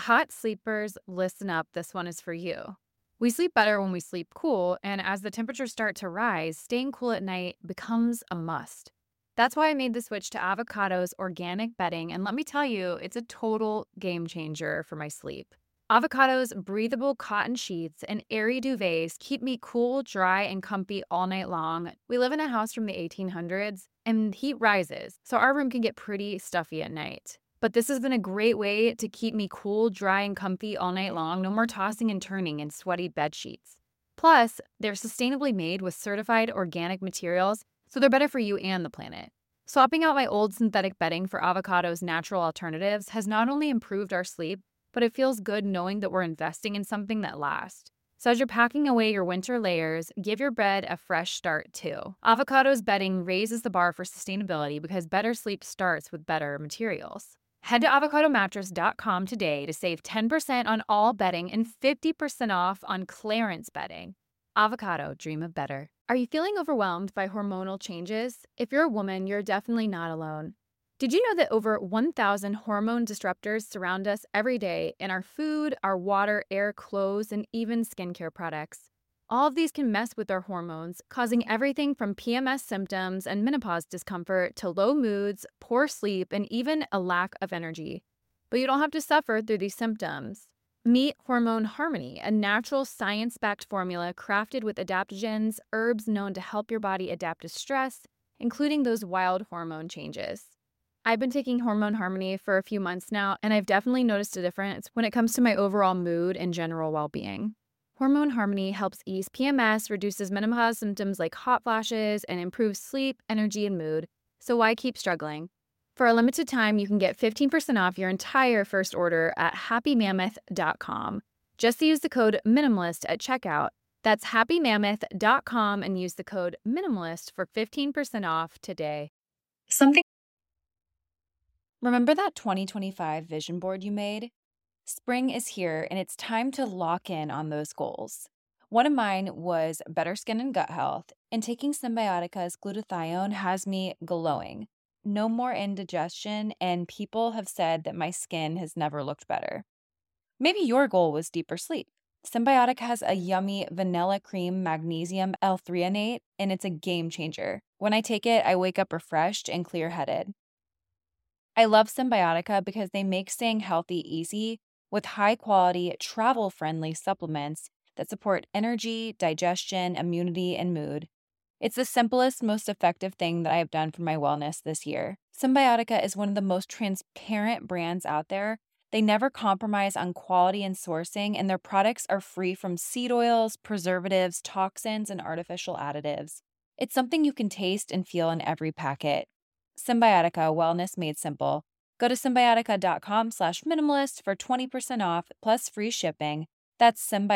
Hot sleepers, listen up. This one is for you. We sleep better when we sleep cool, and as the temperatures start to rise, staying cool at night becomes a must. That's why I made the switch to Avocado's organic bedding, and let me tell you, it's a total game changer for my sleep. Avocado's breathable cotton sheets and airy duvets keep me cool, dry, and comfy all night long. We live in a house from the 1800s, and heat rises, so our room can get pretty stuffy at night. But this has been a great way to keep me cool, dry, and comfy all night long. No more tossing and turning in sweaty bed sheets. Plus, they're sustainably made with certified organic materials, so they're better for you and the planet. Swapping out my old synthetic bedding for Avocado's natural alternatives has not only improved our sleep, but it feels good knowing that we're investing in something that lasts. So as you're packing away your winter layers, give your bed a fresh start too. Avocado's bedding raises the bar for sustainability because better sleep starts with better materials. Head to avocadomattress.com today to save 10% on all bedding and 50% off on clearance bedding. Avocado, dream of better. Are you feeling overwhelmed by hormonal changes? If you're a woman, you're definitely not alone. Did you know that over 1,000 hormone disruptors surround us every day in our food, our water, air, clothes, and even skincare products? All of these can mess with our hormones, causing everything from PMS symptoms and menopause discomfort to low moods, poor sleep, and even a lack of energy. But you don't have to suffer through these symptoms. Meet Hormone Harmony, a natural science-backed formula crafted with adaptogens, herbs known to help your body adapt to stress, including those wild hormone changes. I've been taking Hormone Harmony for a few months now, and I've definitely noticed a difference when it comes to my overall mood and general well-being. Hormone Harmony helps ease PMS, reduces menopause symptoms like hot flashes, and improves sleep, energy, and mood. So why keep struggling? For a limited time, you can get 15% off your entire first order at happymammoth.com. Just use the code MINIMALIST at checkout. That's happymammoth.com and use the code MINIMALIST for 15% off today. Remember that 2025 vision board you made? Spring is here, and it's time to lock in on those goals. One of mine was better skin and gut health, and taking Symbiotica's glutathione has me glowing. No more indigestion, and people have said that my skin has never looked better. Maybe your goal was deeper sleep. Symbiotica has a yummy vanilla cream magnesium L-threonate, and it's a game changer. When I take it, I wake up refreshed and clear-headed. I love Symbiotica because they make staying healthy easy with high-quality, travel-friendly supplements that support energy, digestion, immunity, and mood. It's the simplest, most effective thing that I have done for my wellness this year. Symbiotica is one of the most transparent brands out there. They never compromise on quality and sourcing, and their products are free from seed oils, preservatives, toxins, and artificial additives. It's something you can taste and feel in every packet. Symbiotica, wellness made simple. Go to symbiotica.com/minimalist for 20% off plus free shipping. That's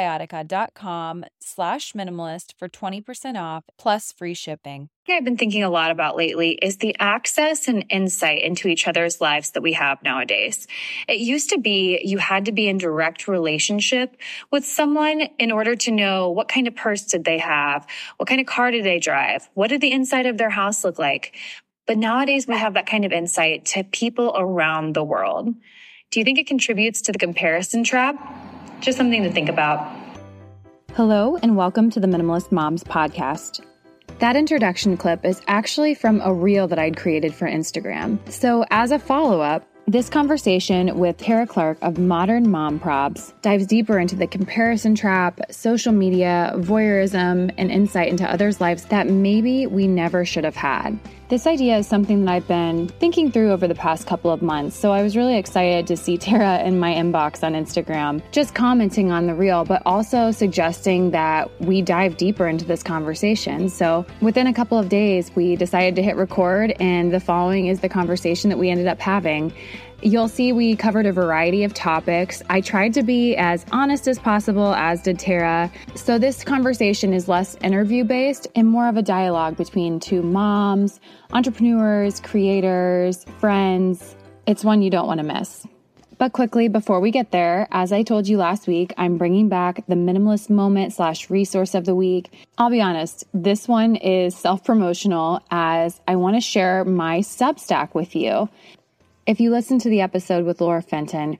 symbiotica.com/minimalist for 20% off plus free shipping. I've been thinking a lot about lately is the access and insight into each other's lives that we have nowadays. It used to be you had to be in direct relationship with someone in order to know what kind of purse did they have, what kind of car did they drive, what did the inside of their house look like. But nowadays we have that kind of insight to people around the world. Do you think it contributes to the comparison trap? Just something to think about. Hello and welcome to the Minimalist Moms podcast. That introduction clip is actually from a reel that I'd created for Instagram. So as a follow-up, this conversation with Tara Clark of Modern Mom Probs dives deeper into the comparison trap, social media, voyeurism, and insight into others' lives that maybe we never should have had. This idea is something that I've been thinking through over the past couple of months, so I was really excited to see Tara in my inbox on Instagram, just commenting on the reel, but also suggesting that we dive deeper into this conversation. So within a couple of days, we decided to hit record, and the following is the conversation that we ended up having. You'll see we covered a variety of topics. I tried to be as honest as possible, as did Tara. So this conversation is less interview-based and more of a dialogue between two moms, entrepreneurs, creators, friends. It's one you don't want to miss. But quickly, before we get there, as I told you last week, I'm bringing back the Minimalist Moment / resource of the week. I'll be honest, this one is self-promotional as I want to share my Substack with you. If you listen to the episode with Laura Fenton,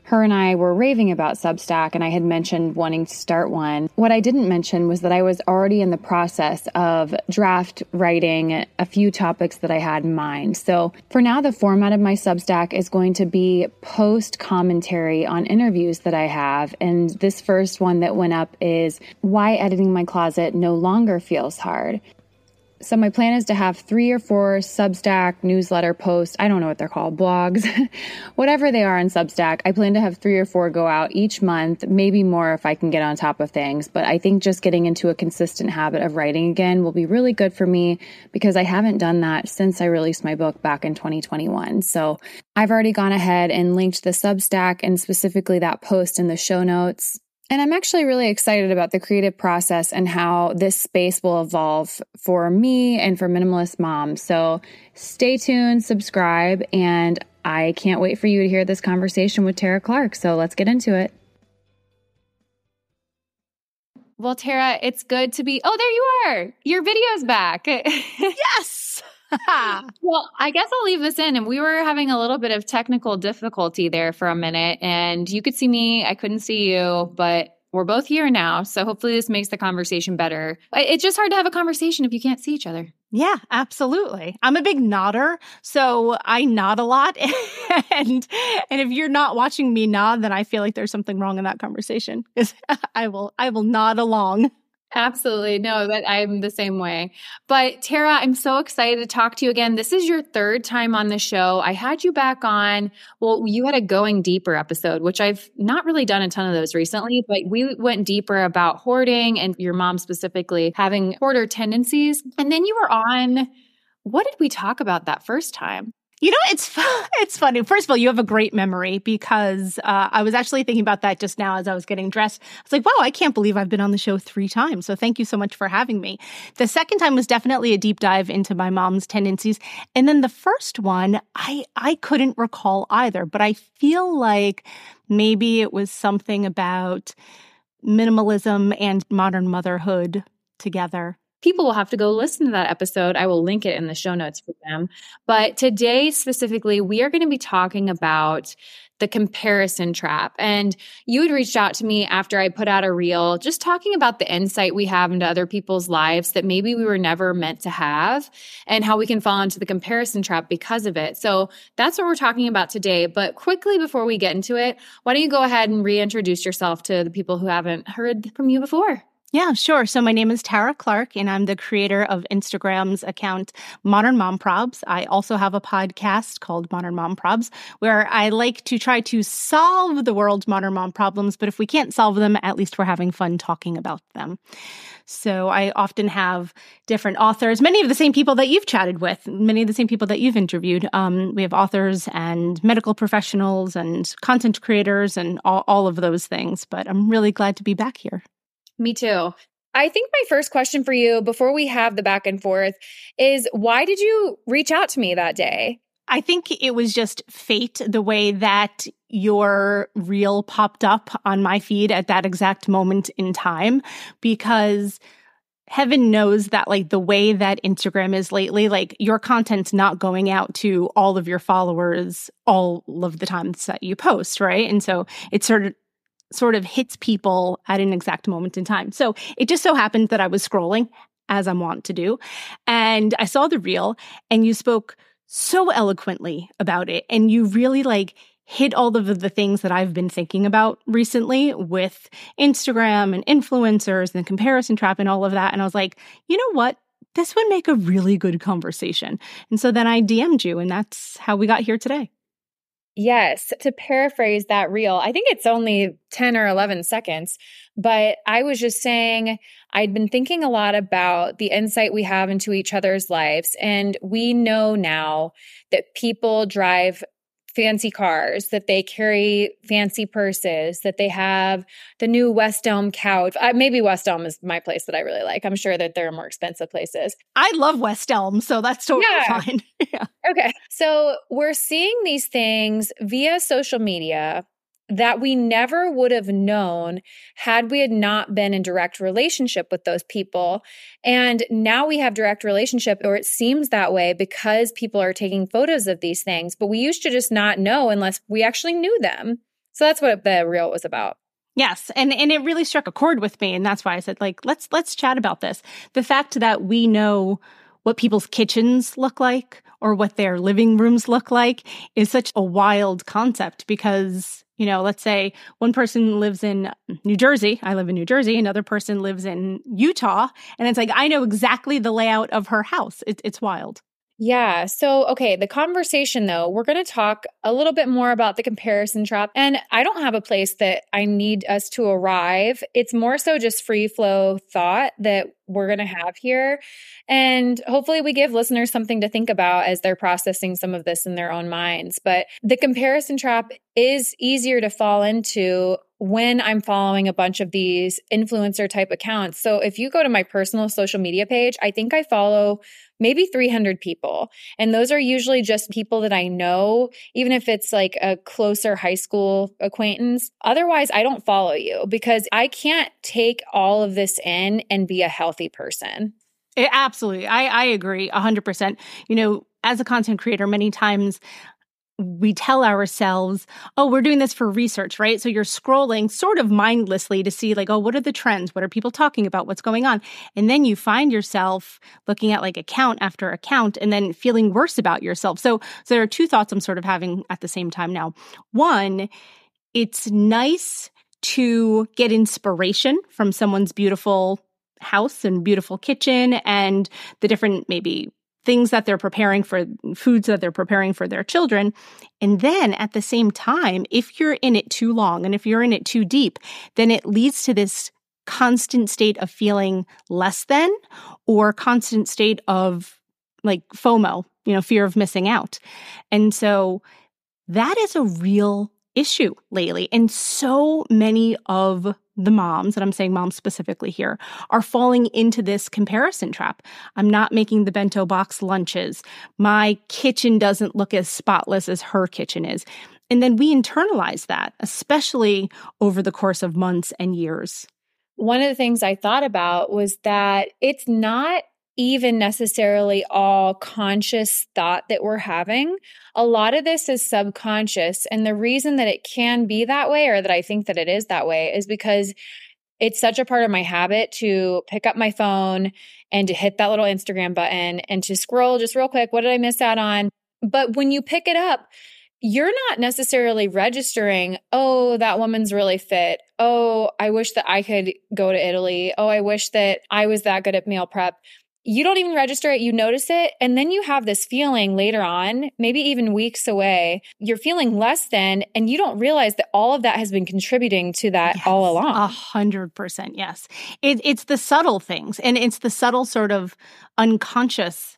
her and I were raving about Substack, and I had mentioned wanting to start one. What I didn't mention was that I was already in the process of draft writing a few topics that I had in mind. So for now, the format of my Substack is going to be post commentary on interviews that I have. And this first one that went up is why editing my closet no longer feels hard. So my plan is to have 3 or 4 Substack newsletter posts. I don't know what they're called, blogs, whatever they are in Substack. I plan to have 3 or 4 go out each month, maybe more if I can get on top of things. But I think just getting into a consistent habit of writing again will be really good for me because I haven't done that since I released my book back in 2021. So I've already gone ahead and linked the Substack and specifically that post in the show notes. And I'm actually really excited about the creative process and how this space will evolve for me and for Minimalist Moms. So stay tuned, subscribe, and I can't wait for you to hear this conversation with Tara Clark. So let's get into it. Well, Tara, it's good to be... Oh, there you are. Your video's back. Yes. Well, I guess I'll leave this in. And we were having a little bit of technical difficulty there for a minute. And you could see me. I couldn't see you, but we're both here now. So hopefully this makes the conversation better. It's just hard to have a conversation if you can't see each other. Yeah, absolutely. I'm a big nodder, so I nod a lot. and if you're not watching me nod, then I feel like there's something wrong in that conversation. I will nod along. Absolutely. No, that I'm the same way. But Tara, I'm so excited to talk to you again. This is your 3rd time on the show. I had you back on. Well, you had a Going Deeper episode, which I've not really done a ton of those recently, but we went deeper about hoarding and your mom specifically having hoarder tendencies. And then you were on, what did we talk about that first time? You know, it's funny. First of all, you have a great memory because I was actually thinking about that just now as I was getting dressed. I was like, wow, I can't believe I've been on the show 3 times. So thank you so much for having me. The second time was definitely a deep dive into my mom's tendencies. And then the first one, I couldn't recall either, but I feel like maybe it was something about minimalism and modern motherhood together. People will have to go listen to that episode. I will link it in the show notes for them. But today specifically, we are going to be talking about the comparison trap. And you had reached out to me after I put out a reel, just talking about the insight we have into other people's lives that maybe we were never meant to have and how we can fall into the comparison trap because of it. So that's what we're talking about today. But quickly before we get into it, why don't you go ahead and reintroduce yourself to the people who haven't heard from you before? Yeah, sure. So my name is Tara Clark, and I'm the creator of Instagram's account, Modern Mom Probs. I also have a podcast called Modern Mom Probs, where I like to try to solve the world's modern mom problems. But if we can't solve them, at least we're having fun talking about them. So I often have different authors, many of the same people that you've chatted with, many of the same people that you've interviewed. We have authors and medical professionals and content creators and all of those things. But I'm really glad to be back here. Me too. I think my first question for you before we have the back and forth is, why did you reach out to me that day? I think it was just fate, the way that your reel popped up on my feed at that exact moment in time, because heaven knows that like the way that Instagram is lately, like your content's not going out to all of your followers all of the times that you post, right? And so it's sort of hits people at an exact moment in time. So it just so happened that I was scrolling, as I'm wont to do, and I saw the reel, and you spoke so eloquently about it, and you really like hit all of the things that I've been thinking about recently with Instagram and influencers and the comparison trap and all of that. And I was like, you know what? This would make a really good conversation. And so then I DM'd you, and that's how we got here today. Yes. To paraphrase that reel, I think it's only 10 or 11 seconds, but I was just saying I'd been thinking a lot about the insight we have into each other's lives. And we know now that people drive fancy cars, that they carry fancy purses, that they have the new West Elm couch. Maybe West Elm is my place that I really like. I'm sure that there are more expensive places. I love West Elm, so that's totally fine. Yeah. Okay. So we're seeing these things via social media that we never would have known had we had not been in direct relationship with those people. And now we have direct relationship, or it seems that way because people are taking photos of these things. But we used to just not know unless we actually knew them. So that's what the reel was about. Yes. And it really struck a chord with me. And that's why I said, like, let's chat about this. The fact that we know what people's kitchens look like or what their living rooms look like is such a wild concept because, you know, let's say one person lives in New Jersey. I live in New Jersey. Another person lives in Utah. And it's like, I know exactly the layout of her house. It's wild. Yeah. So, okay, the conversation though, we're going to talk a little bit more about the comparison trap. And I don't have a place that I need us to arrive. It's more so just free flow thought that we're going to have here. And hopefully we give listeners something to think about as they're processing some of this in their own minds. But the comparison trap is easier to fall into when I'm following a bunch of these influencer type accounts. So if you go to my personal social media page, I think I follow maybe 300 people. And those are usually just people that I know, even if it's like a closer high school acquaintance. Otherwise, I don't follow you because I can't take all of this in and be a healthy person. Absolutely. I agree 100%. You know, as a content creator, many times we tell ourselves, oh, we're doing this for research, right? So you're scrolling sort of mindlessly to see like, oh, what are the trends? What are people talking about? What's going on? And then you find yourself looking at like account after account and then feeling worse about yourself. So there are two thoughts I'm sort of having at the same time now. One, it's nice to get inspiration from someone's beautiful house and beautiful kitchen and the different maybe things that they're preparing for, foods that they're preparing for their children. And then at the same time, if you're in it too long and if you're in it too deep, then it leads to this constant state of feeling less than or constant state of like FOMO, you know, fear of missing out. And so that is a real issue lately. And so many of the moms, and I'm saying moms specifically here, are falling into this comparison trap. I'm not making the bento box lunches. My kitchen doesn't look as spotless as her kitchen is. And then we internalize that, especially over the course of months and years. One of the things I thought about was that it's not even necessarily all conscious thought that we're having. A lot of this is subconscious. And the reason that it can be that way, or that I think that it is that way, is because it's such a part of my habit to pick up my phone and to hit that little Instagram button and to scroll just real quick. What did I miss out on? But when you pick it up, you're not necessarily registering, oh, that woman's really fit. Oh, I wish that I could go to Italy. Oh, I wish that I was that good at meal prep. You don't even register it. You notice it. And then you have this feeling later on, maybe even weeks away, you're feeling less than, and you don't realize that all of that has been contributing to that all along. 100%. Yes. It's the subtle things. And it's the subtle sort of unconscious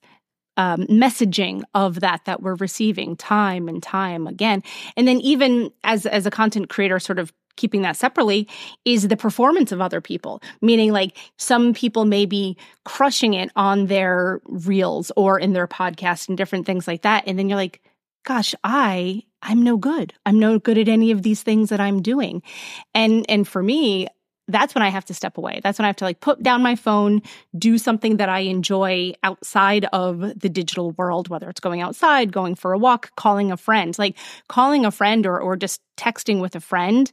messaging of that we're receiving time and time again. And then even as a content creator, sort of keeping that separately, is the performance of other people, meaning like some people may be crushing it on their reels or in their podcast and different things like that. And then you're like, gosh, I'm no good. I'm no good at any of these things that I'm doing. And for me, that's when I have to step away. That's when I have to like put down my phone, do something that I enjoy outside of the digital world, whether it's going outside, going for a walk, calling a friend. Like calling a friend or just texting with a friend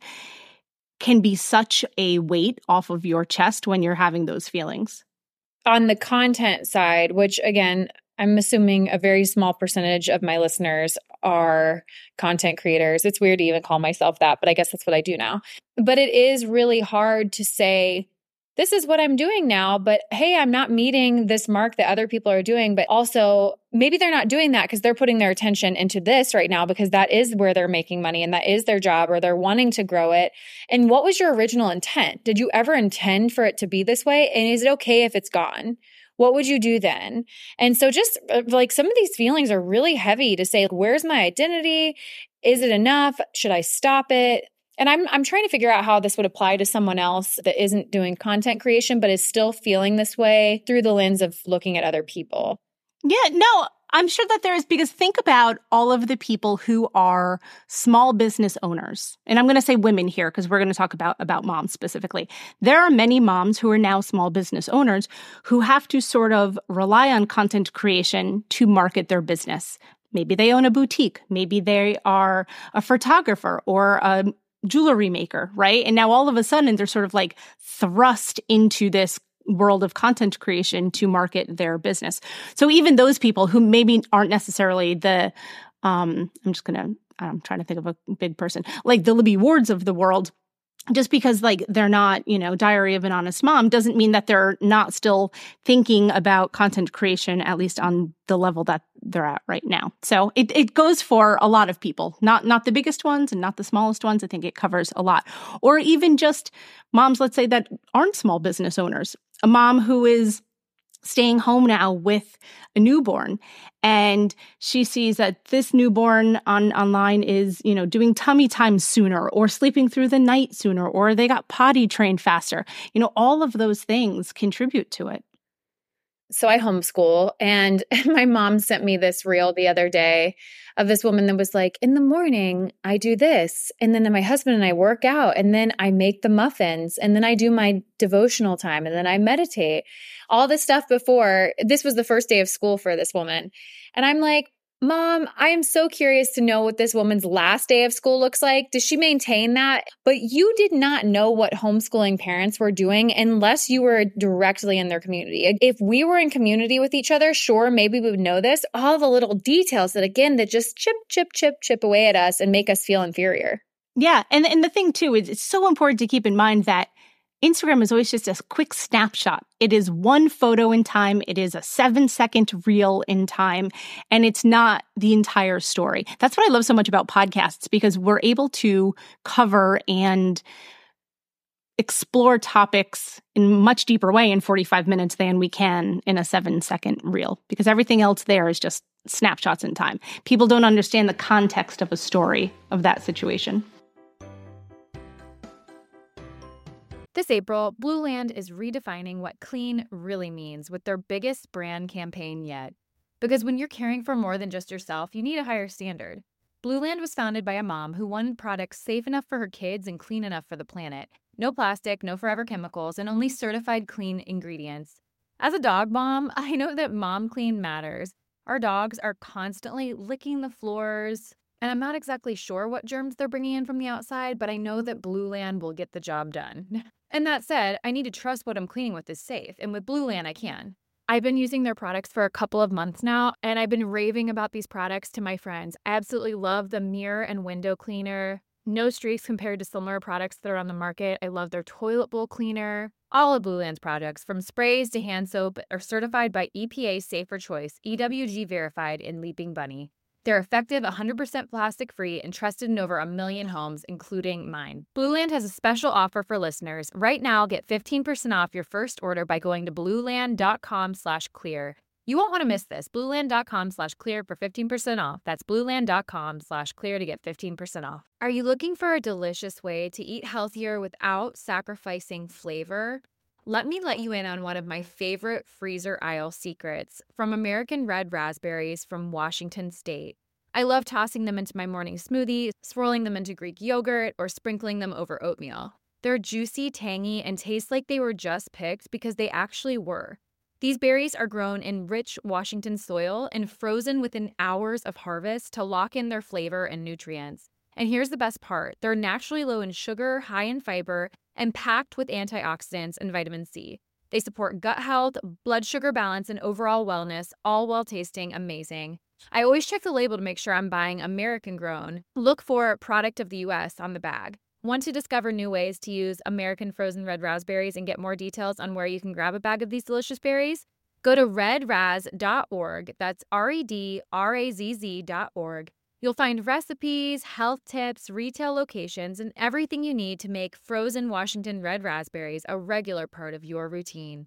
can be such a weight off of your chest when you're having those feelings. On the content side, which again, I'm assuming a very small percentage of my listeners are content creators. It's weird to even call myself that, but I guess that's what I do now. But it is really hard to say, this is what I'm doing now, but hey, I'm not meeting this mark that other people are doing. But also, maybe they're not doing that because they're putting their attention into this right now because that is where they're making money and that is their job, or they're wanting to grow it. And what was your original intent? Did you ever intend for it to be this way? And is it okay if it's gone? What would you do then? And so just like some of these feelings are really heavy to say, where's my identity? Is it enough? Should I stop it? And I'm trying to figure out how this would apply to someone else that isn't doing content creation, but is still feeling this way through the lens of looking at other people. Yeah, no, I'm sure that there is, because think about all of the people who are small business owners. And I'm going to say women here because we're going to talk about moms specifically. There are many moms who are now small business owners who have to sort of rely on content creation to market their business. Maybe they own a boutique. Maybe they are a photographer or a jewelry maker, right? And now all of a sudden they're sort of like thrust into this world of content creation to market their business. So even those people who maybe aren't necessarily the, I'm trying to think of a big person, like the Libby Wards of the world, just because like they're not, Diary of an Honest Mom doesn't mean that they're not still thinking about content creation, at least on the level that they're at right now. So it goes for a lot of people, not the biggest ones and not the smallest ones. I think it covers a lot. Or even just moms, let's say, that aren't small business owners. A mom who is staying home now with a newborn, and she sees that this newborn online is, doing tummy time sooner, or sleeping through the night sooner, or they got potty trained faster. All of those things contribute to it. So I homeschool, and my mom sent me this reel the other day of this woman that was like, in the morning, I do this. And then my husband and I work out, and then I make the muffins, and then I do my devotional time, and then I meditate. All this stuff before this was the first day of school for this woman. And I'm like, Mom, I am so curious to know what this woman's last day of school looks like. Does she maintain that? But you did not know what homeschooling parents were doing unless you were directly in their community. If we were in community with each other, sure, maybe we would know this. All the little details that just chip away at us and make us feel inferior. Yeah. And the thing too is it's so important to keep in mind that Instagram is always just a quick snapshot. It is one photo in time. It is a 7-second reel in time, and it's not the entire story. That's what I love so much about podcasts, because we're able to cover and explore topics in a much deeper way in 45 minutes than we can in a 7-second reel, because everything else there is just snapshots in time. People don't understand the context of a story of that situation. This April, Blueland is redefining what clean really means with their biggest brand campaign yet. Because when you're caring for more than just yourself, you need a higher standard. Blueland was founded by a mom who wanted products safe enough for her kids and clean enough for the planet. No plastic, no forever chemicals, and only certified clean ingredients. As a dog mom, I know that mom clean matters. Our dogs are constantly licking the floors, and I'm not exactly sure what germs they're bringing in from the outside, but I know that Blueland will get the job done. And that said, I need to trust what I'm cleaning with is safe, and with Blueland I can. I've been using their products for a couple of months now, and I've been raving about these products to my friends. I absolutely love the mirror and window cleaner. No streaks compared to similar products that are on the market. I love their toilet bowl cleaner. All of Blueland's products, from sprays to hand soap, are certified by EPA Safer Choice, EWG verified, and Leaping Bunny. They're effective, 100% plastic-free, and trusted in over 1 million homes, including mine. Blueland has a special offer for listeners. Right now, get 15% off your first order by going to blueland.com/clear. You won't want to miss this. Blueland.com/clear for 15% off. That's blueland.com/clear to get 15% off. Are you looking for a delicious way to eat healthier without sacrificing flavor? Let me let you in on one of my favorite freezer aisle secrets from American Red Raspberries from Washington State. I love tossing them into my morning smoothie, swirling them into Greek yogurt, or sprinkling them over oatmeal. They're juicy, tangy, and taste like they were just picked because they actually were. These berries are grown in rich Washington soil and frozen within hours of harvest to lock in their flavor and nutrients. And here's the best part. They're naturally low in sugar, high in fiber, and packed with antioxidants and vitamin C. They support gut health, blood sugar balance, and overall wellness, all while tasting amazing. I always check the label to make sure I'm buying American grown. Look for Product of the U.S. on the bag. Want to discover new ways to use American frozen red raspberries and get more details on where you can grab a bag of these delicious berries? Go to redraz.org. That's redrazz.org. You'll find recipes, health tips, retail locations, and everything you need to make frozen Washington red raspberries a regular part of your routine.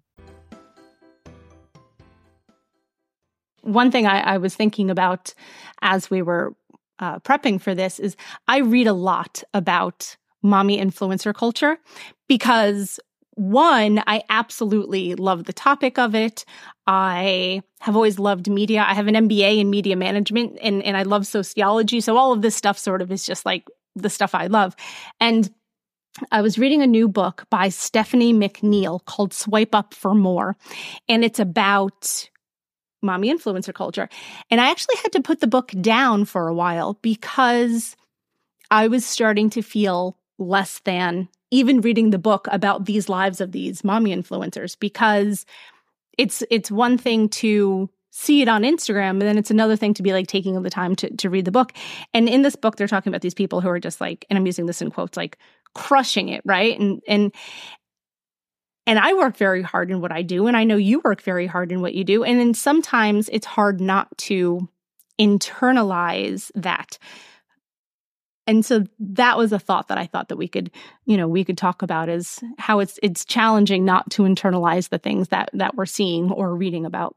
One thing I was thinking about as we were prepping for this is I read a lot about mommy influencer culture because, one, I absolutely love the topic of it. I have always loved media. I have an MBA in media management and I love sociology. So all of this stuff sort of is just like the stuff I love. And I was reading a new book by Stephanie McNeil called Swipe Up for More. And it's about mommy influencer culture. And I actually had to put the book down for a while because I was starting to feel less than even reading the book about these lives of these mommy influencers, because it's one thing to see it on Instagram, and then it's another thing to be like taking the time to read the book. And in this book, they're talking about these people who are just like, and I'm using this in quotes, like crushing it, right? And I work very hard in what I do, and I know you work very hard in what you do. And then sometimes it's hard not to internalize that. And so that was a thought that I thought that we could talk about, is how it's challenging not to internalize the things that we're seeing or reading about.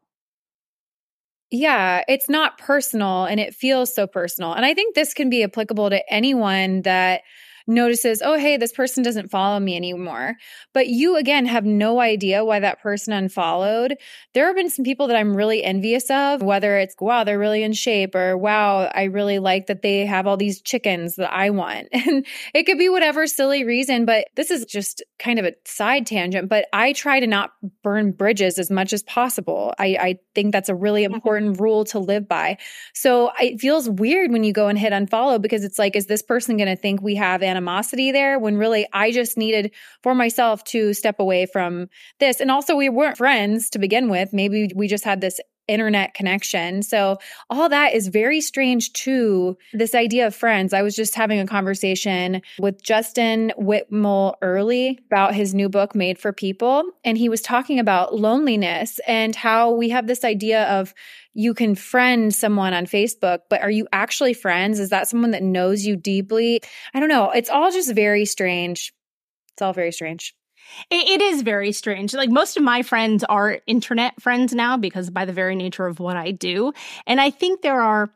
Yeah, it's not personal and it feels so personal. And I think this can be applicable to anyone that notices, oh, hey, this person doesn't follow me anymore. But you, again, have no idea why that person unfollowed. There have been some people that I'm really envious of, whether it's, wow, they're really in shape, or wow, I really like that they have all these chickens that I want. And it could be whatever silly reason, but this is just kind of a side tangent. But I try to not burn bridges as much as possible. I think that's a really important rule to live by. So it feels weird when you go and hit unfollow, because it's like, is this person going to think we have animosity there, when really I just needed for myself to step away from this. And also, we weren't friends to begin with. Maybe we just had this internet connection. So all that is very strange too. This idea of friends. I was just having a conversation with Justin Whitmore early about his new book, Made for People. And he was talking about loneliness and how we have this idea of, you can friend someone on Facebook, but are you actually friends? Is that someone that knows you deeply? I don't know. It's all just very strange. It's all very strange. It is very strange. Like, most of my friends are internet friends now, because by the very nature of what I do. And I think there are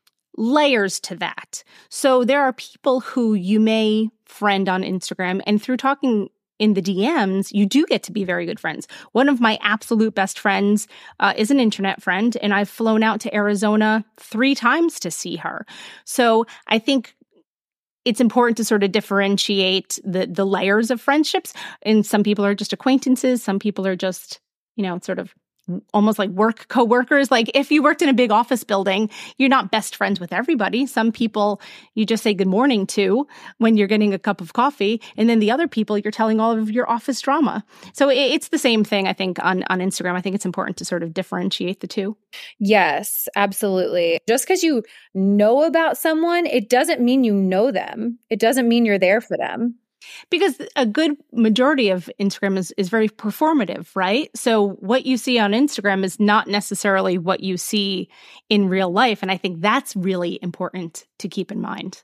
layers to that. So there are people who you may friend on Instagram, and through talking in the DMs, you do get to be very good friends. One of my absolute best friends is an internet friend, and I've flown out to Arizona 3 times to see her. So I think it's important to sort of differentiate the layers of friendships. And some people are just acquaintances. Some people are just, sort of almost like work coworkers. Like, if you worked in a big office building, you're not best friends with everybody. Some people you just say good morning to when you're getting a cup of coffee. And then the other people, you're telling all of your office drama. So it's the same thing, I think, on Instagram. I think it's important to sort of differentiate the two. Yes, absolutely. Just because you know about someone, it doesn't mean you know them. It doesn't mean you're there for them. Because a good majority of Instagram is very performative, right? So what you see on Instagram is not necessarily what you see in real life. And I think that's really important to keep in mind.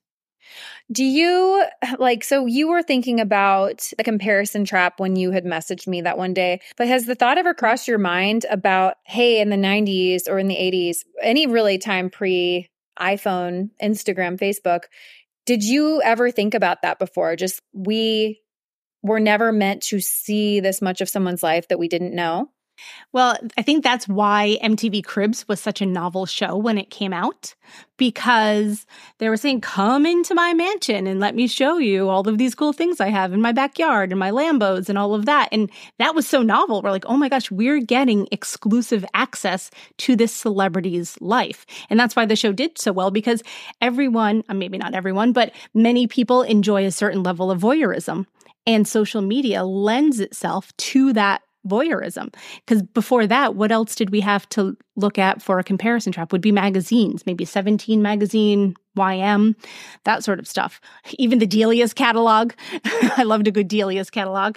Do you so you were thinking about a comparison trap when you had messaged me that one day, but has the thought ever crossed your mind about, hey, in the 90s or in the 80s, any really time pre-iPhone, Instagram, Facebook, did you ever think about that before? Just, we were never meant to see this much of someone's life that we didn't know? Well, I think that's why MTV Cribs was such a novel show when it came out, because they were saying, come into my mansion and let me show you all of these cool things I have in my backyard and my Lambos and all of that. And that was so novel. We're like, oh my gosh, we're getting exclusive access to this celebrity's life. And that's why the show did so well, because everyone, maybe not everyone, but many people enjoy a certain level of voyeurism. And social media lends itself to that voyeurism. Because before that, what else did we have to look at for a comparison trap? Would be magazines, maybe 17 magazine, YM, that sort of stuff. Even the Delia's catalog. I loved a good Delia's catalog.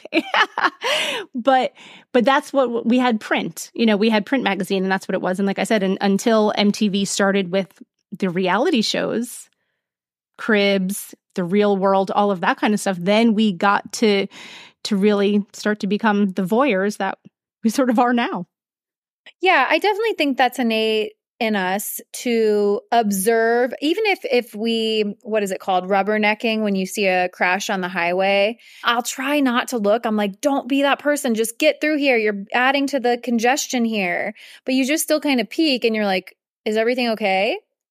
But that's what we had, print. We had print magazine, and that's what it was. And like I said, until MTV started with the reality shows, Cribs, The Real World, all of that kind of stuff, then we got to really start to become the voyeurs that we sort of are now. Yeah, I definitely think that's innate in us to observe, even if we, what is it called? Rubbernecking, when you see a crash on the highway. I'll try not to look. I'm like, don't be that person. Just get through here. You're adding to the congestion here. But you just still kind of peek and you're like, is everything okay?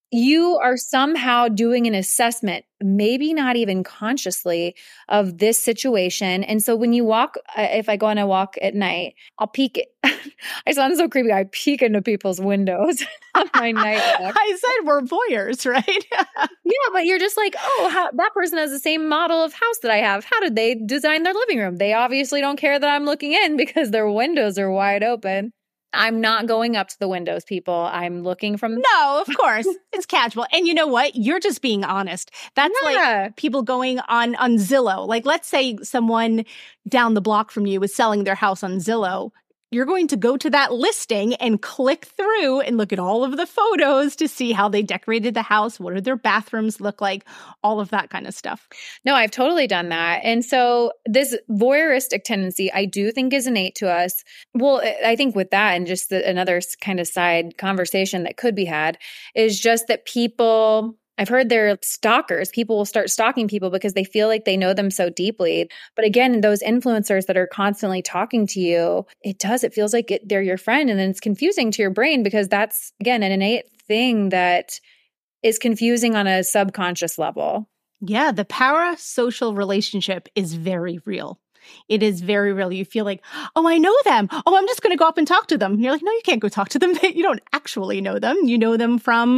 you are somehow doing an assessment, maybe not even consciously, of this situation. And so when you walk, if I go on a walk at night, I'll peek. I sound so creepy. I peek into people's windows on my night walk. I said we're voyeurs, right? Yeah, but you're just like, oh, that person has the same model of house that I have. How did they design their living room? They obviously don't care that I'm looking in because their windows are wide open. I'm not going up to the windows, people. I'm looking from... No, of course. It's casual. And you know what? You're just being honest. That's like people going on Zillow. Like, let's say someone down the block from you is selling their house on Zillow. You're going to go to that listing and click through and look at all of the photos to see how they decorated the house. What do their bathrooms look like? All of that kind of stuff. No, I've totally done that. And so this voyeuristic tendency, I do think is innate to us. Well, I think with that and just another kind of side conversation that could be had is just that people... I've heard they're stalkers. People will start stalking people because they feel like they know them so deeply. But again, those influencers that are constantly talking to you, it feels like they're your friend. And then it's confusing to your brain because that's, again, an innate thing that is confusing on a subconscious level. Yeah, the parasocial relationship is very real. It is very real. You feel like, oh, I know them. Oh, I'm just going to go up and talk to them. And you're like, no, you can't go talk to them. You don't actually know them. You know them from,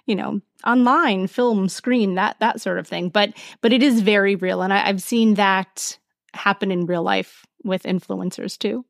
online, film, screen, that sort of thing. But it is very real. And I've seen that happen in real life with influencers too.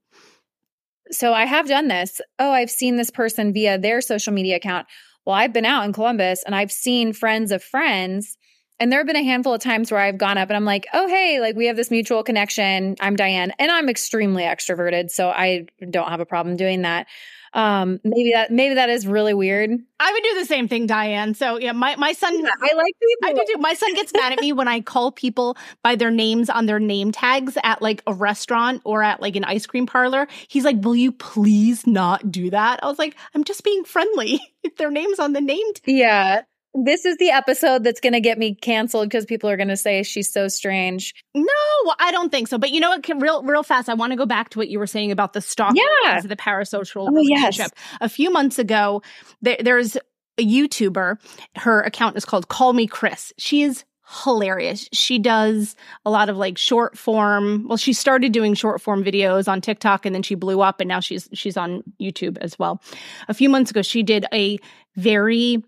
So I have done this. Oh, I've seen this person via their social media account. Well, I've been out in Columbus and I've seen friends of friends. And there have been a handful of times where I've gone up and I'm like, oh, hey, like we have this mutual connection. I'm Diane and I'm extremely extroverted. So I don't have a problem doing that. Maybe that is really weird. I would do the same thing, Diane. So yeah, my son, I like people. I do too. My son gets mad at me when I call people by their names on their name tags at like a restaurant or at like an ice cream parlor. He's like, will you please not do that? I was like, I'm just being friendly. Their name's on the name tag. Yeah. This is the episode that's going to get me canceled because people are going to say she's so strange. No, I don't think so. But you know what? Real fast, I want to go back to what you were saying about the stalking as the parasocial relationship. Yes. A few months ago, there's a YouTuber. Her account is called Call Me Chris. She is hilarious. She does a lot of like short form. Well, she started doing short form videos on TikTok and then she blew up and now she's on YouTube as well. A few months ago, she did a very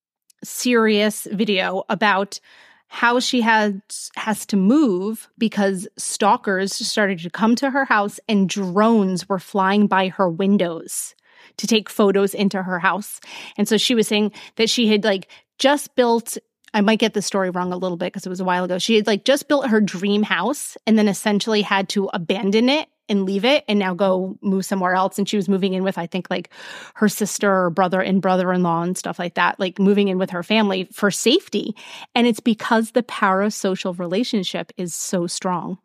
serious video about how she has to move because stalkers started to come to her house and drones were flying by her windows to take photos into her house. And so she was saying that she had like just built, I might get the story wrong a little bit because it was a while ago. She had like just built her dream house and then essentially had to abandon it and leave it and now go move somewhere else. And she was moving in with, I think, like her sister or brother and brother-in-law and stuff like that, like moving in with her family for safety. And it's because the parasocial relationship is so strong.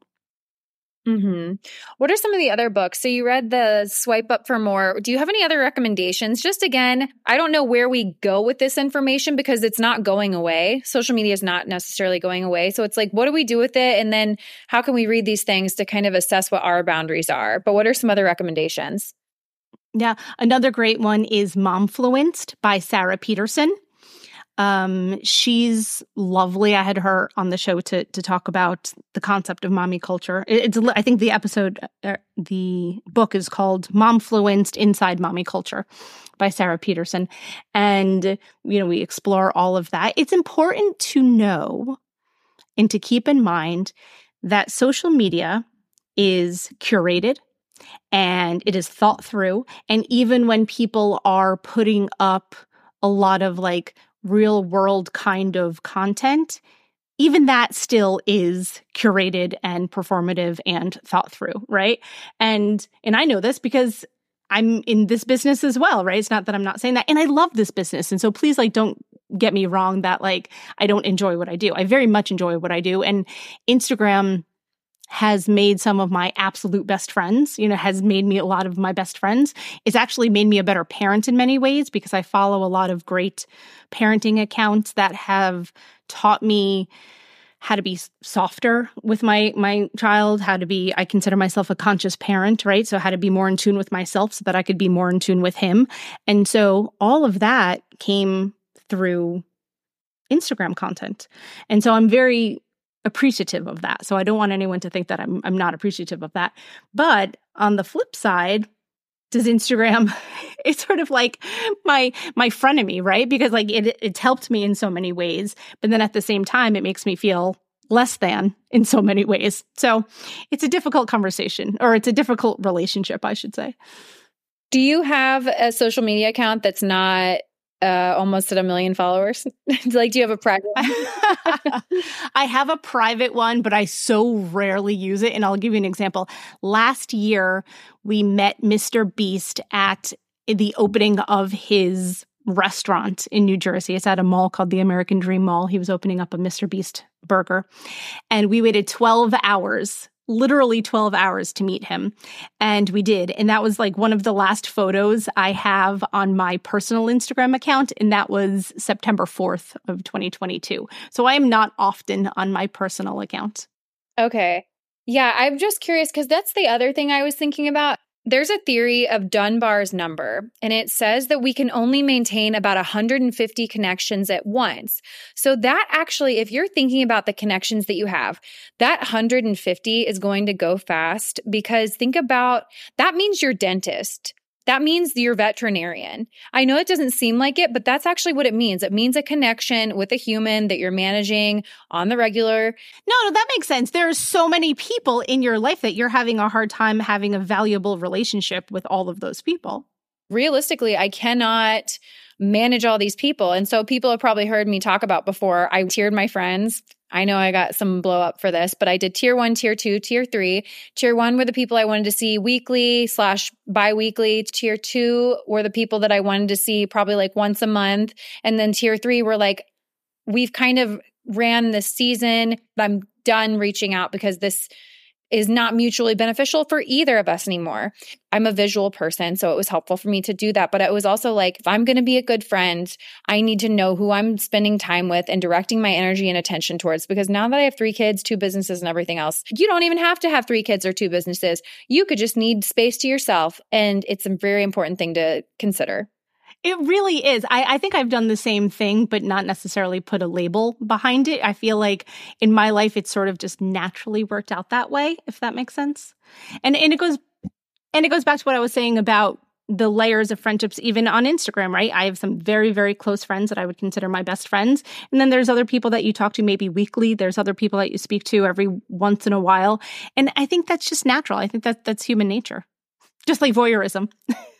Mm-hmm. What are some of the other books? So you read the Swipe Up for More. Do you have any other recommendations? Just again, I don't know where we go with this information because it's not going away. Social media is not necessarily going away. So it's like, what do we do with it? And then how can we read these things to kind of assess what our boundaries are? But what are some other recommendations? Yeah. Another great one is Momfluenced by Sarah Peterson. She's lovely. I had her on the show to talk about the concept of mommy culture. I think the book is called Momfluenced Inside Mommy Culture by Sarah Peterson. And, we explore all of that. It's important to know and to keep in mind that social media is curated and it is thought through. And even when people are putting up a lot of like real world kind of content, even that still is curated and performative and thought through, right? And I know this because I'm in this business as well, right? It's not that I'm not saying that. And I love this business. And so please, like, don't get me wrong that like I don't enjoy what I do. I very much enjoy what I do. And Instagram has made some of my absolute best friends, has made me a lot of my best friends. It's actually made me a better parent in many ways because I follow a lot of great parenting accounts that have taught me how to be softer with my child, I consider myself a conscious parent, right? So how to be more in tune with myself so that I could be more in tune with him. And so all of that came through Instagram content. And so I'm very appreciative of that. So I don't want anyone to think that I'm not appreciative of that. But on the flip side, does Instagram, it's sort of like my frenemy, right? Because like it's helped me in so many ways, but then at the same time, it makes me feel less than in so many ways. So it's a difficult conversation, or it's a difficult relationship, I should say. Do you have a social media account that's not almost at 1 million followers? Like, do you have a private one? I have a private one, but I so rarely use it. And I'll give you an example. Last year, we met Mr. Beast at the opening of his restaurant in New Jersey. It's at a mall called the American Dream Mall. He was opening up a Mr. Beast burger. And we waited 12 hours, literally 12 hours to meet him. And we did. And that was like one of the last photos I have on my personal Instagram account. And that was September 4th of 2022. So I am not often on my personal account. Okay. Yeah, I'm just curious because that's the other thing I was thinking about. There's a theory of Dunbar's number, and it says that we can only maintain about 150 connections at once. So that actually, if you're thinking about the connections that you have, that 150 is going to go fast, because think about, that means your dentist. That means your veterinarian. I know it doesn't seem like it, but that's actually what it means. It means a connection with a human that you're managing on the regular. No, that makes sense. There are so many people in your life that you're having a hard time having a valuable relationship with all of those people. Realistically, I cannot manage all these people. And so people have probably heard me talk about before, I tiered my friends. I know I got some blow up for this, but I did tier 1, tier 2, tier 3. Tier 1 were the people I wanted to see weekly/bi-weekly. Tier 2 were the people that I wanted to see probably like once a month. And then tier 3 were like, we've kind of ran this season. I'm done reaching out because this is not mutually beneficial for either of us anymore. I'm a visual person, so it was helpful for me to do that. But it was also like, if I'm going to be a good friend, I need to know who I'm spending time with and directing my energy and attention towards. Because now that I have 3 kids, 2 businesses, and everything else, you don't even have to have 3 kids or 2 businesses. You could just need space to yourself. And it's a very important thing to consider. It really is. I think I've done the same thing, but not necessarily put a label behind it. I feel like in my life, it's sort of just naturally worked out that way, if that makes sense. And it goes back to what I was saying about the layers of friendships, even on Instagram, right? I have some very, very close friends that I would consider my best friends. And then there's other people that you talk to maybe weekly. There's other people that you speak to every once in a while. And I think that's just natural. I think that's human nature, just like voyeurism.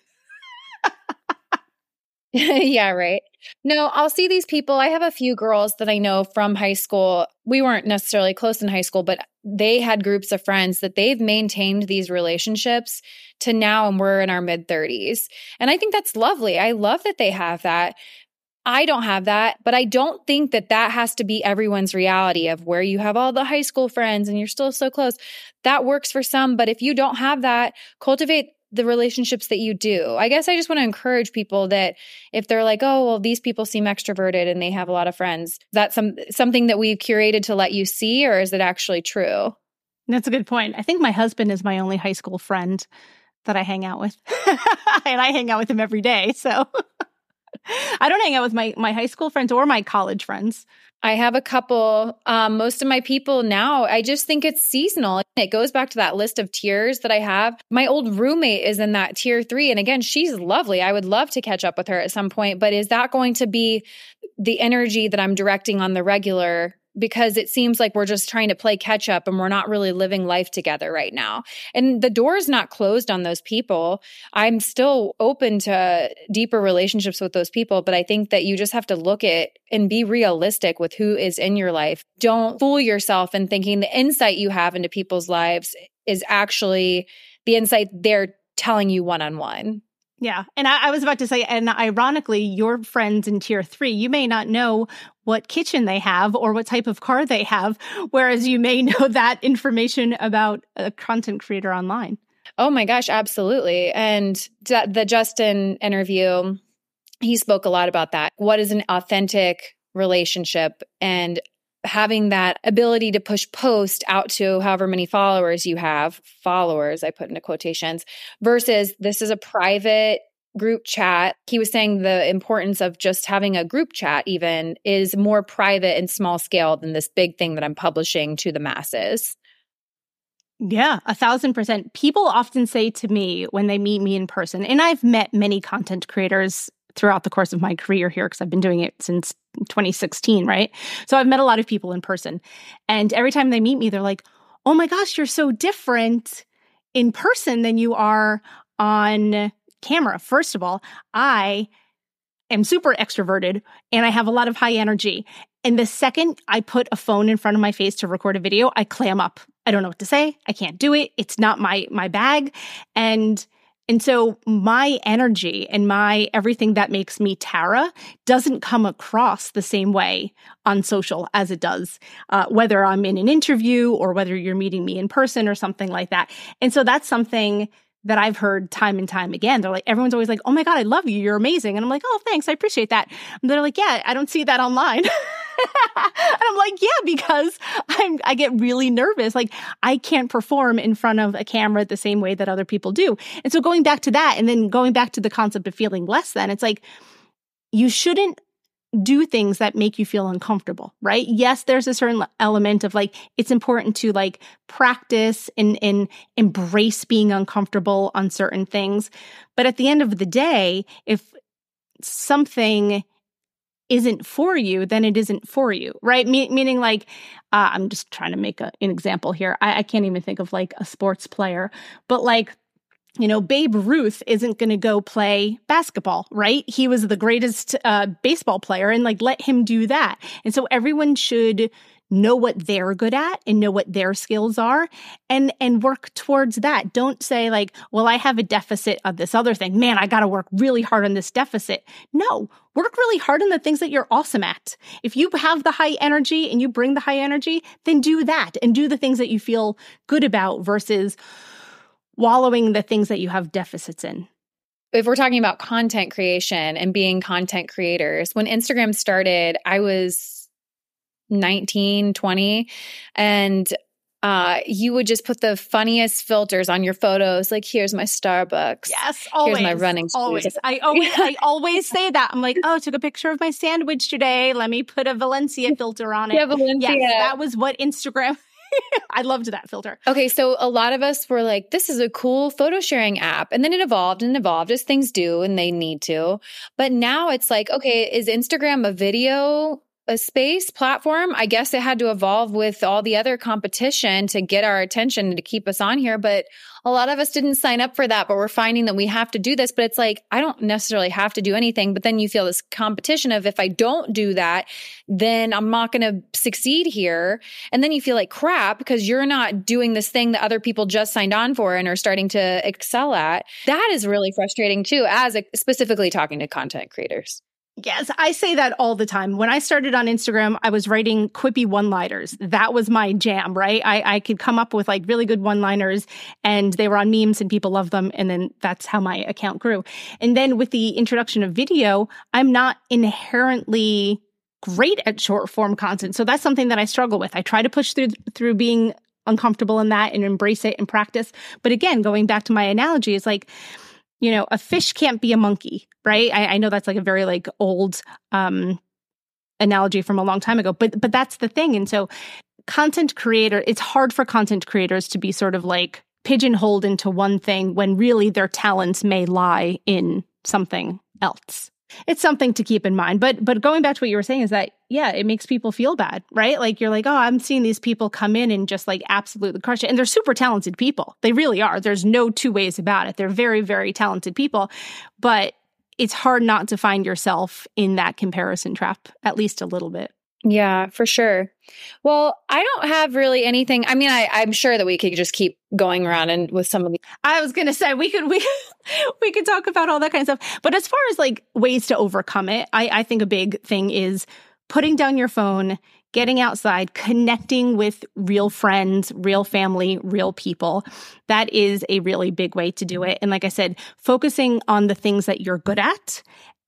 Yeah, right. No, I'll see these people. I have a few girls that I know from high school. We weren't necessarily close in high school, but they had groups of friends that they've maintained these relationships to now, and we're in our mid-30s. And I think that's lovely. I love that they have that. I don't have that, but I don't think that that has to be everyone's reality of where you have all the high school friends and you're still so close. That works for some, but if you don't have that, cultivate the relationships that you do. I guess I just want to encourage people that if they're like, oh, well, these people seem extroverted and they have a lot of friends, that's something that we've curated to let you see, or is it actually true? That's a good point. I think my husband is my only high school friend that I hang out with. And I hang out with him every day. So I don't hang out with my high school friends or my college friends. I have a couple. Most of my people now, I just think it's seasonal. It goes back to that list of tiers that I have. My old roommate is in that tier 3. And again, she's lovely. I would love to catch up with her at some point. But is that going to be the energy that I'm directing on the regular? Because it seems like we're just trying to play catch up and we're not really living life together right now. And the door is not closed on those people. I'm still open to deeper relationships with those people, but I think that you just have to look at and be realistic with who is in your life. Don't fool yourself in thinking the insight you have into people's lives is actually the insight they're telling you one-on-one. Yeah. And I was about to say, and ironically, your friends in tier 3, you may not know what kitchen they have or what type of car they have, whereas you may know that information about a content creator online. Oh my gosh, absolutely. And the Justin interview, he spoke a lot about that. What is an authentic relationship? And having that ability to push post out to however many followers you have, followers, I put into quotations, versus this is a private group chat, he was saying the importance of just having a group chat even is more private and small scale than this big thing that I'm publishing to the masses. Yeah, 1,000%. People often say to me when they meet me in person, and I've met many content creators throughout the course of my career here because I've been doing it since 2016, right? So I've met a lot of people in person. And every time they meet me, they're like, oh my gosh, you're so different in person than you are on camera. First of all, I am super extroverted and I have a lot of high energy. And the second I put a phone in front of my face to record a video, I clam up. I don't know what to say. I can't do it. It's not my bag. And so my energy and my everything that makes me Tara doesn't come across the same way on social as it does, whether I'm in an interview or whether you're meeting me in person or something like that. And so that's something that I've heard time and time again. They're like, everyone's always like, oh my God, I love you. You're amazing. And I'm like, oh, thanks. I appreciate that. And they're like, yeah, I don't see that online. And I'm like, yeah, because I get really nervous. Like I can't perform in front of a camera the same way that other people do. And so going back to that and then going back to the concept of feeling less than, it's like, you shouldn't do things that make you feel uncomfortable, right? Yes, there's a certain element of like, it's important to like practice and embrace being uncomfortable on certain things. But at the end of the day, if something isn't for you, then it isn't for you, right? Meaning like, I'm just trying to make an example here. I can't even think of like a sports player, but like, you know, Babe Ruth isn't going to go play basketball, right? He was the greatest baseball player and like, let him do that. And so everyone should know what they're good at and know what their skills are and work towards that. Don't say like, well, I have a deficit of this other thing. Man, I got to work really hard on this deficit. No, work really hard on the things that you're awesome at. If you have the high energy and you bring the high energy, then do that and do the things that you feel good about versus wallowing the things that you have deficits in. If we're talking about content creation and being content creators, when Instagram started, I was 19, 20, and you would just put the funniest filters on your photos. Like, here's my Starbucks. Yes, always. Here's my running shoes. Always. I always say that. I'm like, oh, took a picture of my sandwich today. Let me put a Valencia filter on it. Yeah, Valencia. Yes, that was what Instagram... I loved that filter. Okay, so a lot of us were like, this is a cool photo sharing app. And then it evolved and evolved as things do and they need to. But now it's like, okay, is Instagram a video a space platform? I guess it had to evolve with all the other competition to get our attention and to keep us on here. But a lot of us didn't sign up for that, but we're finding that we have to do this. But it's like, I don't necessarily have to do anything. But then you feel this competition of if I don't do that, then I'm not going to succeed here. And then you feel like crap because you're not doing this thing that other people just signed on for and are starting to excel at. That is really frustrating too, specifically talking to content creators. Yes, I say that all the time. When I started on Instagram, I was writing quippy one-liners. That was my jam, right? I could come up with like really good one-liners and they were on memes and people loved them. And then that's how my account grew. And then with the introduction of video, I'm not inherently great at short form content. So that's something that I struggle with. I try to push through being uncomfortable in that and embrace it and practice. But again, going back to my analogy, it's like, you know, a fish can't be a monkey, right? I know that's like a very like old analogy from a long time ago, but that's the thing. And so it's hard for content creators to be sort of like pigeonholed into one thing when really their talents may lie in something else. It's something to keep in mind. But going back to what you were saying is that, yeah, it makes people feel bad, right? Like you're like, oh, I'm seeing these people come in and just like absolutely crush it. And they're super talented people. They really are. There's no two ways about it. They're very, very talented people. But it's hard not to find yourself in that comparison trap, at least a little bit. Yeah, for sure. Well, I don't have really anything. I mean, I'm sure that we could just keep going around and with some of the. I was going to say we could talk about all that kind of stuff. But as far as like ways to overcome it, I think a big thing is putting down your phone, getting outside, connecting with real friends, real family, real people. That is a really big way to do it. And like I said, focusing on the things that you're good at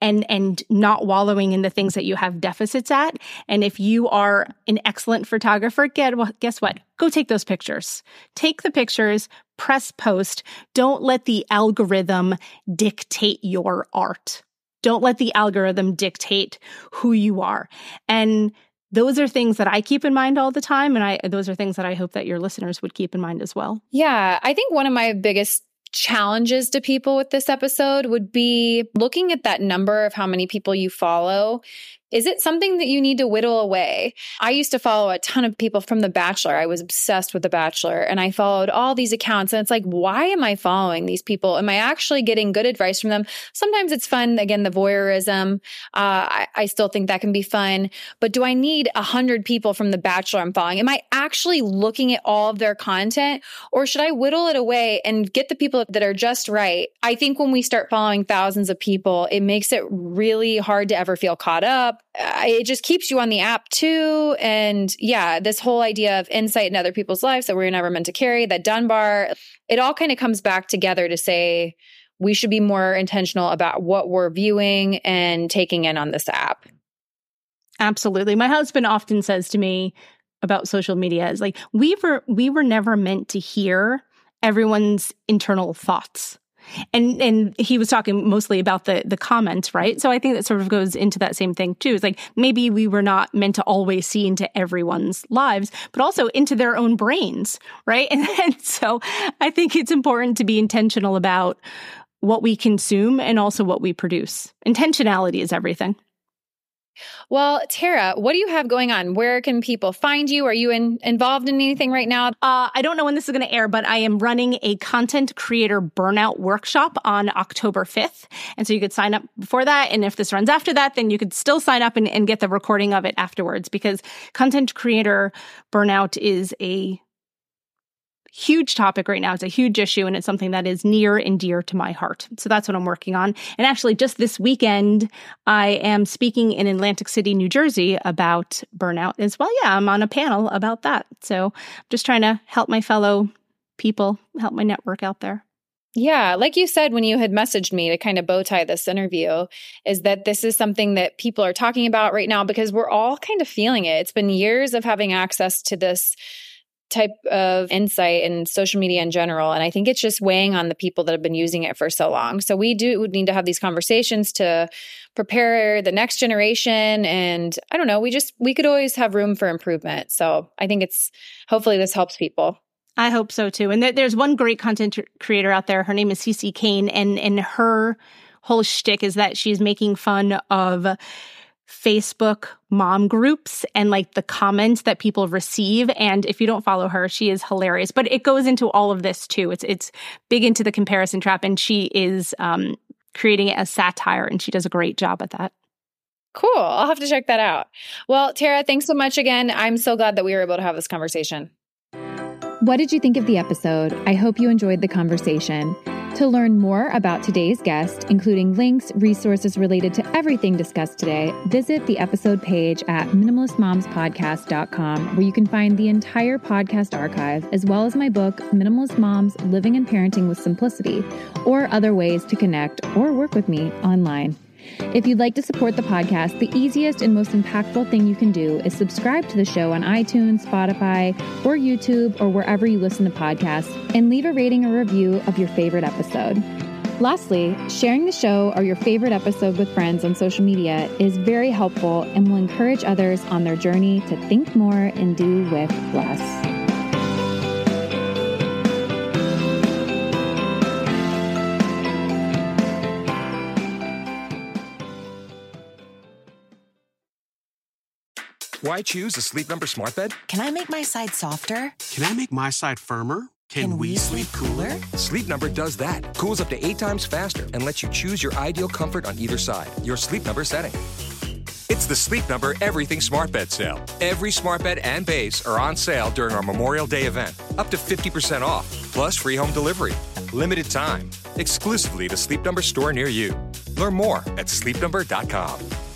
and not wallowing in the things that you have deficits at. And if you are an excellent photographer, guess what? Go take those pictures. Take the pictures, press post. Don't let the algorithm dictate your art. Don't let the algorithm dictate who you are. And those are things that I keep in mind all the time. And those are things that I hope that your listeners would keep in mind as well. Yeah, I think one of my biggest challenges to people with this episode would be looking at that number of how many people you follow. Is it something that you need to whittle away? I used to follow a ton of people from The Bachelor. I was obsessed with The Bachelor, and I followed all these accounts. And it's like, why am I following these people? Am I actually getting good advice from them? Sometimes it's fun. Again, the voyeurism. I still think that can be fun. But do I need 100 people from The Bachelor I'm following? Am I actually looking at all of their content? Or should I whittle it away and get the people that are just right? I think when we start following thousands of people, it makes it really hard to ever feel caught up. It just keeps you on the app too. And yeah, this whole idea of insight in other people's lives that we're never meant to carry, that Dunbar, it all kind of comes back together to say we should be more intentional about what we're viewing and taking in on this app. Absolutely. My husband often says to me about social media is like, we were never meant to hear everyone's internal thoughts. And he was talking mostly about the comments, right? So I think that sort of goes into that same thing too. It's like maybe we were not meant to always see into everyone's lives, but also into their own brains, right? And so I think it's important to be intentional about what we consume and also what we produce. Intentionality is everything. Well, Tara, what do you have going on? Where can people find you? Are you involved in anything right now? I don't know when this is going to air, but I am running a content creator burnout workshop on October 5th. And so you could sign up before that. And if this runs after that, then you could still sign up and get the recording of it afterwards, because content creator burnout is a huge topic right now. It's a huge issue, and it's something that is near and dear to my heart. So that's what I'm working on. And actually, just this weekend, I am speaking in Atlantic City, New Jersey about burnout as well. Yeah, I'm on a panel about that. So I'm just trying to help my fellow people, help my network out there. Yeah, like you said when you had messaged me to kind of bow tie this interview, is that this is something that people are talking about right now because we're all kind of feeling it. It's been years of having access to this type of insight in social media in general. And I think it's just weighing on the people that have been using it for so long. So we would need to have these conversations to prepare the next generation. And I don't know, we could always have room for improvement. So I think hopefully this helps people. I hope so too. And there's one great content creator out there. Her name is Cece Kane. And her whole shtick is that she's making fun of Facebook mom groups and like the comments that people receive. And if you don't follow her, she is hilarious. But it goes into all of this too. It's big into the comparison trap, and she is creating it as satire, and she does a great job at that. Cool. I'll have to check that out. Well, Tara, thanks so much again. I'm so glad that we were able to have this conversation. What did you think of the episode? I hope you enjoyed the conversation. To learn more about today's guest, including links, resources related to everything discussed today, visit the episode page at minimalistmomspodcast.com, where you can find the entire podcast archive, as well as my book, Minimalist Moms: Living and Parenting with Simplicity, or other ways to connect or work with me online. If you'd like to support the podcast, the easiest and most impactful thing you can do is subscribe to the show on iTunes, Spotify, or YouTube, or wherever you listen to podcasts, and leave a rating or review of your favorite episode. Lastly, sharing the show or your favorite episode with friends on social media is very helpful and will encourage others on their journey to think more and do with less. Why choose a Sleep Number smart bed? Can I make my side softer? Can I make my side firmer? Can we sleep cooler? Sleep Number does that. Cools up to 8 times faster and lets you choose your ideal comfort on either side. Your Sleep Number setting. It's the Sleep Number Everything Smart Bed sale. Every smart bed and base are on sale during our Memorial Day event. Up to 50% off, plus free home delivery. Limited time. Exclusively to Sleep Number store near you. Learn more at sleepnumber.com.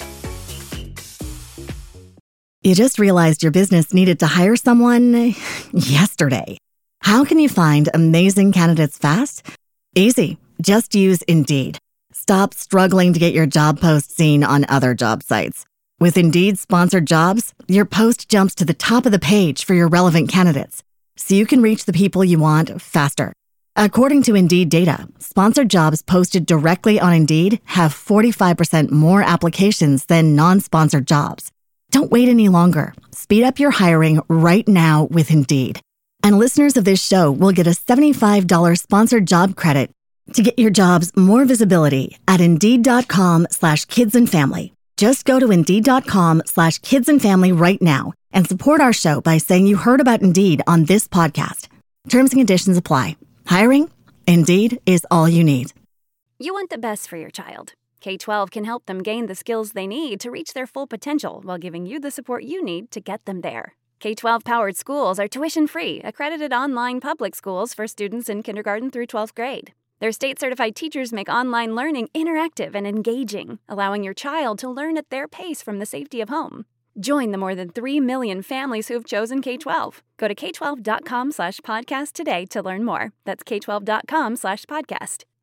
You just realized your business needed to hire someone yesterday. How can you find amazing candidates fast? Easy. Just use Indeed. Stop struggling to get your job post seen on other job sites. With Indeed sponsored jobs, your post jumps to the top of the page for your relevant candidates, so you can reach the people you want faster. According to Indeed data, sponsored jobs posted directly on Indeed have 45% more applications than non-sponsored jobs. Don't wait any longer. Speed up your hiring right now with Indeed. And listeners of this show will get a $75 sponsored job credit to get your jobs more visibility at Indeed.com/kidsandfamily. Just go to Indeed.com/kidsandfamily right now and support our show by saying you heard about Indeed on this podcast. Terms and conditions apply. Hiring? Indeed is all you need. You want the best for your child. K-12 can help them gain the skills they need to reach their full potential while giving you the support you need to get them there. K-12-powered schools are tuition-free, accredited online public schools for students in kindergarten through 12th grade. Their state-certified teachers make online learning interactive and engaging, allowing your child to learn at their pace from the safety of home. Join the more than 3 million families who've chosen K-12. Go to K12.com/podcast today to learn more. That's K12.com/podcast.